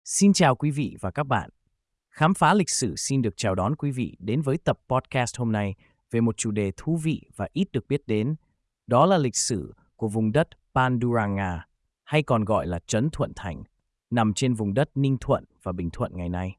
Xin chào quý vị và các bạn. Khám phá lịch sử xin được chào đón quý vị đến với tập podcast hôm nay về một chủ đề thú vị và ít được biết đến. Đó là lịch sử của vùng đất Panduranga, hay còn gọi là Trấn Thuận Thành, nằm trên vùng đất Ninh Thuận và Bình Thuận ngày nay.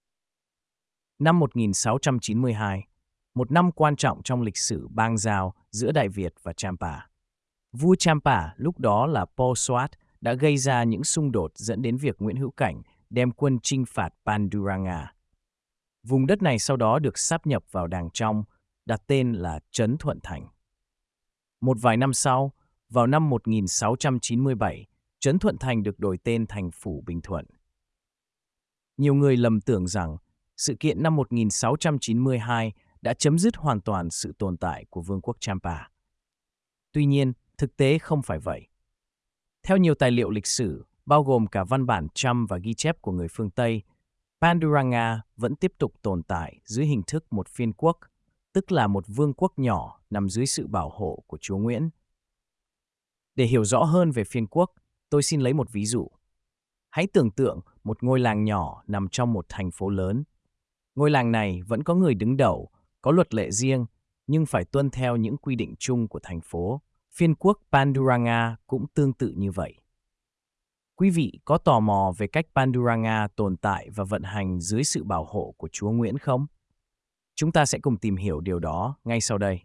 Năm 1692, một năm quan trọng trong lịch sử bang giao giữa Đại Việt và Champa. Vua Champa lúc đó là Poswat đã gây ra những xung đột dẫn đến việc Nguyễn Hữu Cảnh đem quân chinh phạt Panduranga. Vùng đất này sau đó được sáp nhập vào Đàng Trong, đặt tên là Trấn Thuận Thành. Một vài năm sau, vào năm 1697, Trấn Thuận Thành được đổi tên thành Phủ Bình Thuận. Nhiều người lầm tưởng rằng sự kiện năm 1692 đã chấm dứt hoàn toàn sự tồn tại của Vương quốc Champa. Tuy nhiên, thực tế không phải vậy. Theo nhiều tài liệu lịch sử, bao gồm cả văn bản Chăm và ghi chép của người phương Tây, Panduranga vẫn tiếp tục tồn tại dưới hình thức một phiên quốc, tức là một vương quốc nhỏ nằm dưới sự bảo hộ của Chúa Nguyễn. Để hiểu rõ hơn về phiên quốc, tôi xin lấy một ví dụ. Hãy tưởng tượng một ngôi làng nhỏ nằm trong một thành phố lớn. Ngôi làng này vẫn có người đứng đầu, có luật lệ riêng, nhưng phải tuân theo những quy định chung của thành phố. Phiên quốc Panduranga cũng tương tự như vậy. Quý vị có tò mò về cách Panduranga tồn tại và vận hành dưới sự bảo hộ của Chúa Nguyễn không? Chúng ta sẽ cùng tìm hiểu điều đó ngay sau đây.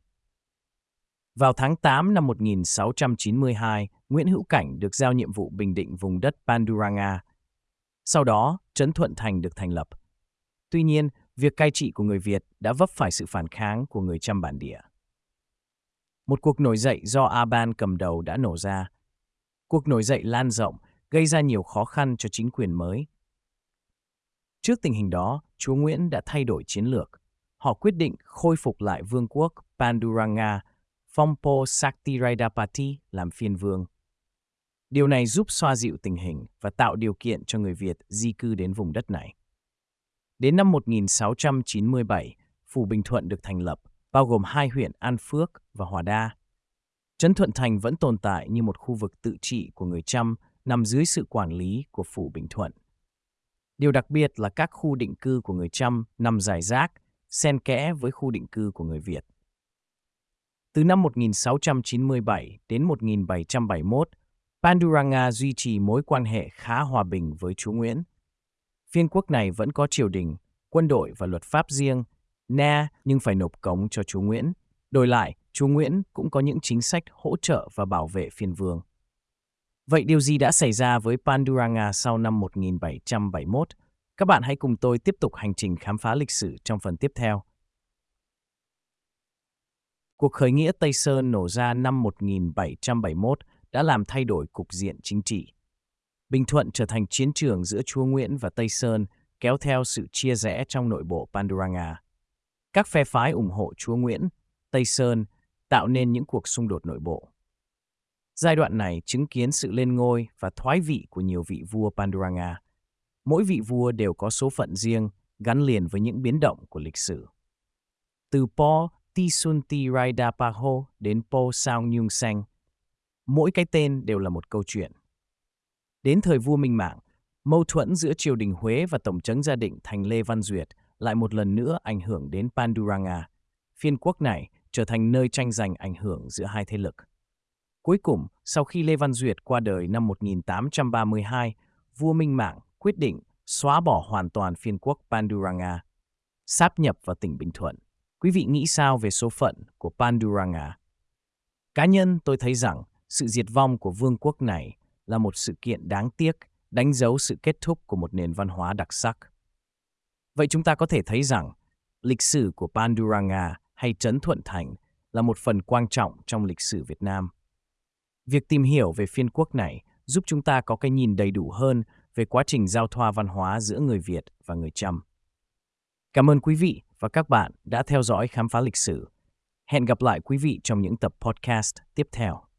Vào tháng 8 năm 1692, Nguyễn Hữu Cảnh được giao nhiệm vụ bình định vùng đất Panduranga. Sau đó, Trấn Thuận Thành được thành lập. Tuy nhiên, việc cai trị của người Việt đã vấp phải sự phản kháng của người Chăm bản địa. Một cuộc nổi dậy do Aban cầm đầu đã nổ ra. Cuộc nổi dậy lan rộng, gây ra nhiều khó khăn cho chính quyền mới. Trước tình hình đó, Chúa Nguyễn đã thay đổi chiến lược. Họ quyết định khôi phục lại vương quốc Panduranga, phong Po Saktiraidapati làm phiên vương. Điều này giúp xoa dịu tình hình và tạo điều kiện cho người Việt di cư đến vùng đất này. Đến năm 1697, Phủ Bình Thuận được thành lập, bao gồm hai huyện An Phước và Hòa Đa. Trấn Thuận Thành vẫn tồn tại như một khu vực tự trị của người Chăm nằm dưới sự quản lý của Phủ Bình Thuận. Điều đặc biệt là các khu định cư của người Chăm nằm rải rác, xen kẽ với khu định cư của người Việt. Từ năm 1697 đến 1771, Panduranga duy trì mối quan hệ khá hòa bình với Chúa Nguyễn. Phiên quốc này vẫn có triều đình, quân đội và luật pháp riêng, nhưng phải nộp cống cho Chúa Nguyễn. Đổi lại, Chúa Nguyễn cũng có những chính sách hỗ trợ và bảo vệ phiên vương. Vậy điều gì đã xảy ra với Panduranga sau năm 1771? Các bạn hãy cùng tôi tiếp tục hành trình khám phá lịch sử trong phần tiếp theo. Cuộc khởi nghĩa Tây Sơn nổ ra năm 1771 đã làm thay đổi cục diện chính trị. Bình Thuận trở thành chiến trường giữa Chúa Nguyễn và Tây Sơn, kéo theo sự chia rẽ trong nội bộ Panduranga. Các phe phái ủng hộ Chúa Nguyễn, Tây Sơn tạo nên những cuộc xung đột nội bộ. Giai đoạn này chứng kiến sự lên ngôi và thoái vị của nhiều vị vua Panduranga. Mỗi vị vua đều có số phận riêng, gắn liền với những biến động của lịch sử. Từ Po Tisuntiraidapaho đến Po Sao Nhung Seng, mỗi cái tên đều là một câu chuyện. Đến thời vua Minh Mạng, mâu thuẫn giữa triều đình Huế và tổng trấn Gia Định thành Lê Văn Duyệt lại một lần nữa ảnh hưởng đến Panduranga. Phiên quốc này trở thành nơi tranh giành ảnh hưởng giữa hai thế lực. Cuối cùng, sau khi Lê Văn Duyệt qua đời năm 1832, vua Minh Mạng quyết định xóa bỏ hoàn toàn phiên quốc Panduranga, sáp nhập vào tỉnh Bình Thuận. Quý vị nghĩ sao về số phận của Panduranga? Cá nhân tôi thấy rằng sự diệt vong của vương quốc này là một sự kiện đáng tiếc, đánh dấu sự kết thúc của một nền văn hóa đặc sắc. Vậy chúng ta có thể thấy rằng lịch sử của Panduranga hay Trấn Thuận Thành là một phần quan trọng trong lịch sử Việt Nam. Việc tìm hiểu về phiên quốc này giúp chúng ta có cái nhìn đầy đủ hơn về quá trình giao thoa văn hóa giữa người Việt và người Chăm. Cảm ơn quý vị và các bạn đã theo dõi khám phá lịch sử. Hẹn gặp lại quý vị trong những tập podcast tiếp theo.